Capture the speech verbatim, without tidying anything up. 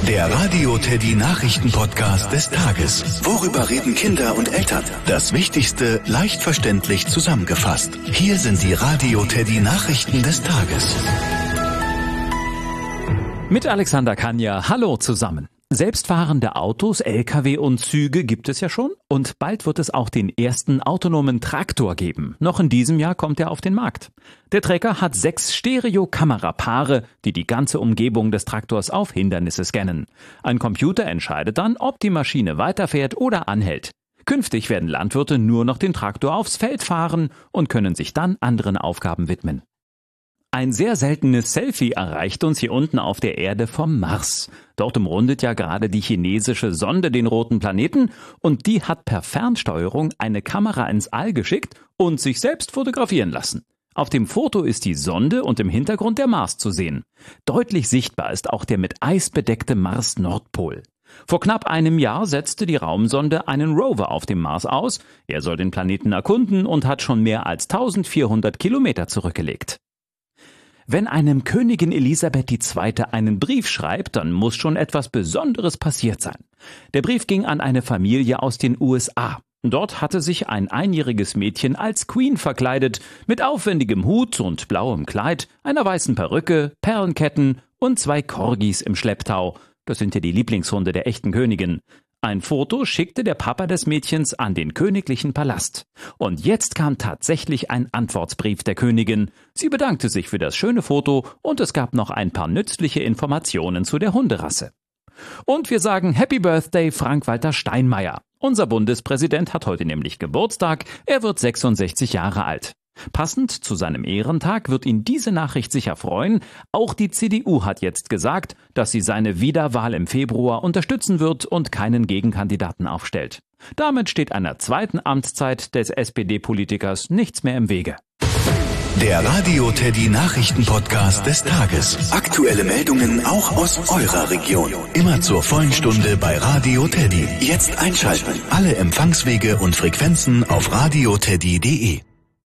Der Radio Teddy Nachrichten-Podcast des Tages. Worüber reden Kinder und Eltern? Das Wichtigste leicht verständlich zusammengefasst. Hier sind die Radio Teddy Nachrichten des Tages. Mit Alexander Kania. Hallo zusammen. Selbstfahrende Autos, L K W und Züge gibt es ja schon und bald wird es auch den ersten autonomen Traktor geben. Noch in diesem Jahr kommt er auf den Markt. Der Trecker hat sechs Stereo-Kamerapaare, die die ganze Umgebung des Traktors auf Hindernisse scannen. Ein Computer entscheidet dann, ob die Maschine weiterfährt oder anhält. Künftig werden Landwirte nur noch den Traktor aufs Feld fahren und können sich dann anderen Aufgaben widmen. Ein sehr seltenes Selfie erreicht uns hier unten auf der Erde vom Mars. Dort umrundet ja gerade die chinesische Sonde den roten Planeten und die hat per Fernsteuerung eine Kamera ins All geschickt und sich selbst fotografieren lassen. Auf dem Foto ist die Sonde und im Hintergrund der Mars zu sehen. Deutlich sichtbar ist auch der mit Eis bedeckte Mars-Nordpol. Vor knapp einem Jahr setzte die Raumsonde einen Rover auf dem Mars aus. Er soll den Planeten erkunden und hat schon mehr als eintausendvierhundert Kilometer zurückgelegt. Wenn einem Königin Elisabeth die Zweite einen Brief schreibt, dann muss schon etwas Besonderes passiert sein. Der Brief ging an eine Familie aus den U S A. Dort hatte sich ein einjähriges Mädchen als Queen verkleidet, mit aufwendigem Hut und blauem Kleid, einer weißen Perücke, Perlenketten und zwei Corgis im Schlepptau. Das sind ja die Lieblingshunde der echten Königin. Ein Foto schickte der Papa des Mädchens an den königlichen Palast. Und jetzt kam tatsächlich ein Antwortbrief der Königin. Sie bedankte sich für das schöne Foto und es gab noch ein paar nützliche Informationen zu der Hunderasse. Und wir sagen Happy Birthday Frank-Walter Steinmeier. Unser Bundespräsident hat heute nämlich Geburtstag. Er wird sechsundsechzig Jahre alt. Passend zu seinem Ehrentag wird ihn diese Nachricht sicher freuen. Auch die C D U hat jetzt gesagt, dass sie seine Wiederwahl im Februar unterstützen wird und keinen Gegenkandidaten aufstellt. Damit steht einer zweiten Amtszeit des S P D-Politikers nichts mehr im Wege. Der Radio Teddy Nachrichten-Podcast des Tages. Aktuelle Meldungen auch aus eurer Region. Immer zur vollen Stunde bei Radio Teddy. Jetzt einschalten. Alle Empfangswege und Frequenzen auf radio teddy punkt de.